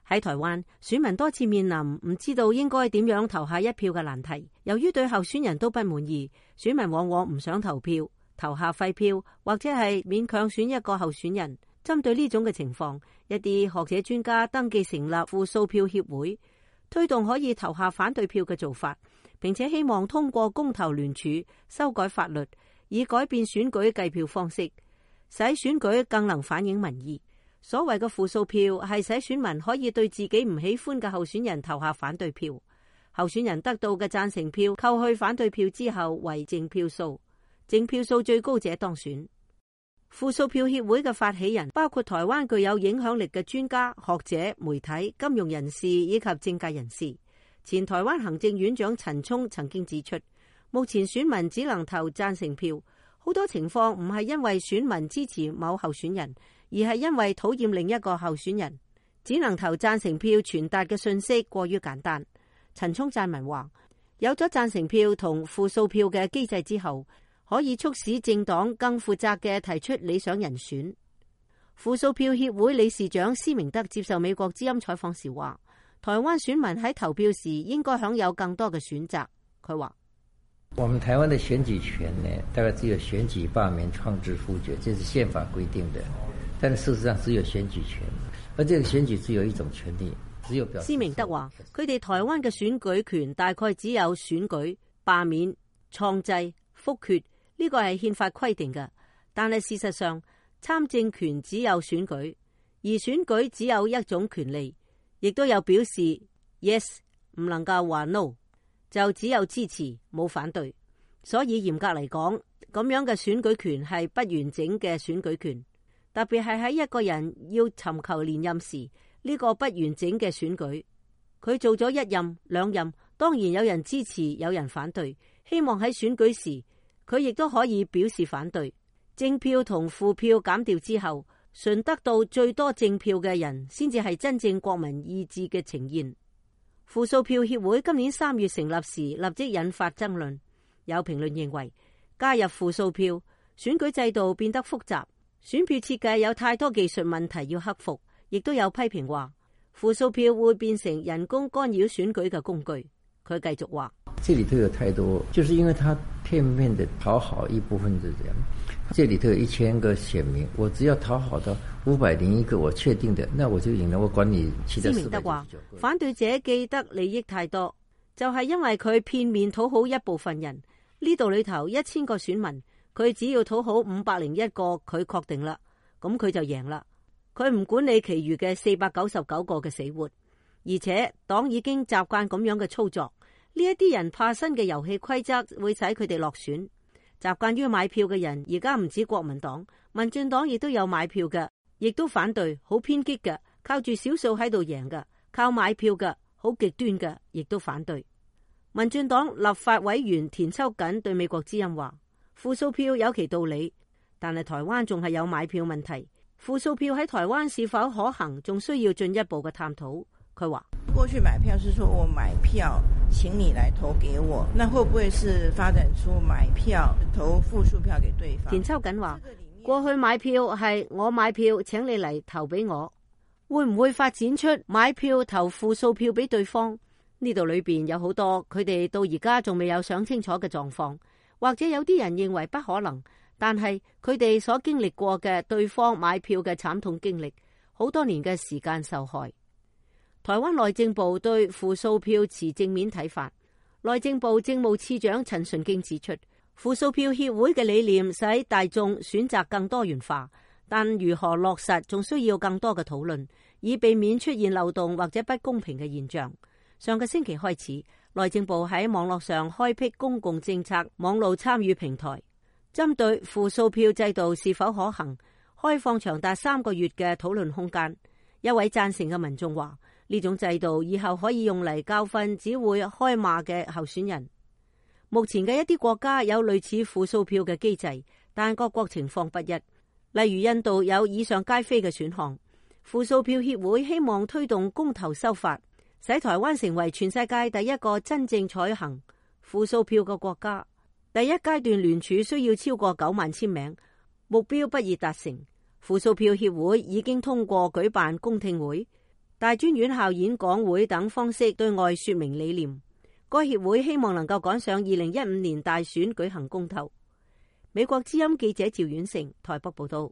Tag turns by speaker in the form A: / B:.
A: 喺台灣，選民多次面臨唔知道應該點樣投下一票嘅難題。由於對候選人都不滿意，選民往往唔想投票，投下廢票，或者係勉強選一個候選人。針對呢種嘅情況，一啲學者專家登記成立負數票協會，推動可以投下反對票嘅做法，並且希望通過公投聯署修改法律，以改變選舉計票方式，使選舉更能反映民意。所謂嘅負數票係使選民可以對自己唔喜歡嘅候選人投下反對票，候選人得到嘅贊成票扣去反對票之後為淨票數，淨票數最高者當選。負數票協會嘅發起人包括台灣具有影響力嘅專家、學者、媒體、金融人士以及政界人士。前台灣行政院長陳沖曾經指出，目前選民只能投贊成票，好多情況唔係因為選民支持某候選人，而係因為討厭另一個候選人，只能投贊成票傳達嘅信息過於簡單。陳沖撰文話，有咗贊成票同負數票嘅機制之後，可以促使政黨更負責嘅提出理想人選。負數票協會理事長施明德接受美國之音採訪時話，台灣選民喺投票時應該享有更多嘅選擇。佢話，
B: 我們台灣的選舉權呢，大概只有選舉、罷免、創制、複決，這是憲法規定的，但事實上只有選舉權，而這個選舉只有一種權利，只有表示。施明德話，佢哋台灣嘅選舉權大概只有選舉、罷免、創制、複決。呢個係憲法規定嘅，但係事實上參政權只有選舉，而選舉只有一種權利，亦都有表示 yes， 唔能夠話 no， 就只有支持冇反對。所以嚴格嚟講，咁樣嘅選舉權係不完整嘅選舉權，特別係喺一個人要尋求連任時，呢個不完整嘅選舉，佢做咗一任、兩任，當然有人支持，有人反對，希望喺選舉時佢亦都可以表示反對。正票同負票減掉之後，純得到最多正票嘅人先至係真正國民意志嘅呈現。負數票協會今年3月成立時立即引發爭論，有評論認為加入負數票，選舉制度變得複雜，選票設計有太多技術問題要克服，亦都有批評話負數票會變成人工干擾選舉嘅工具。佢繼續話，這裡頭有太多，就是因為他片面的討好一部分的人。這裡頭有1000個選民，我只要討好到501個我確定的，那我就贏了，我管你其他499個。施明德話，反對者既得利益太多，就係因為佢片面討好一部分人。呢度裡頭1000個選民，佢只要討好501個，佢確定啦，咁佢就贏啦。佢唔管你其餘嘅499個嘅死活，而且黨已經習慣咁樣嘅操作。呢一啲人怕新嘅遊戲規則會使佢哋落選。習慣於買票嘅人而家唔止國民黨，民進黨亦都有買票嘅，亦都反對，好偏激嘅，靠住少數喺度贏嘅，靠買票嘅，好極端嘅，亦都反對。民進黨立法委員田秋瑾對美國之音話，負數票有其道理，但係台灣仲係有買票問題，負數票喺台灣是否可行，仲需要進一步嘅探討。佢話，
C: 過去買票是說我買票請你來投給我，那會不會是發展出買票投負數票給對方？
A: 田秋瑾話，過去買票係我買票請你嚟投俾我，會唔會發展出買票投負數票俾對方？呢度裏邊有好多佢哋到而家仲未有想清楚嘅狀況，或者有啲人認為不可能，但係佢哋所經歷過嘅對方買票嘅慘痛經歷，好多年嘅時間受害。台灣內政部對負數票持正面睇法。內政部政務次長陳順基指出，負數票協會嘅理念使大眾選擇更多元化，但如何落實仲需要更多嘅討論，以避免出現漏洞或者不公平嘅現象。上個星期開始，內政部喺網絡上開闢公共政策網絡參與平台，針對負數票制度是否可行，開放長達3個月嘅討論空間。一位贊成嘅民眾話，呢種制度以後可以用嚟教訓只會開罵嘅候選人。目前嘅一啲國家有類似負數票嘅機制，但各國情況不一。例如印度有以上皆非嘅選項。負數票協會希望推動公投修法，使台灣成為全世界第一個真正採行負數票嘅國家。第一階段聯署需要超過9萬簽名，目標不易達成。負數票協會已經通過舉辦公聽會， 大專院校演講會等方式對外說明理念。該協會希望能夠趕上2015年大選舉行公投。美國之音記者趙婉成台北報道。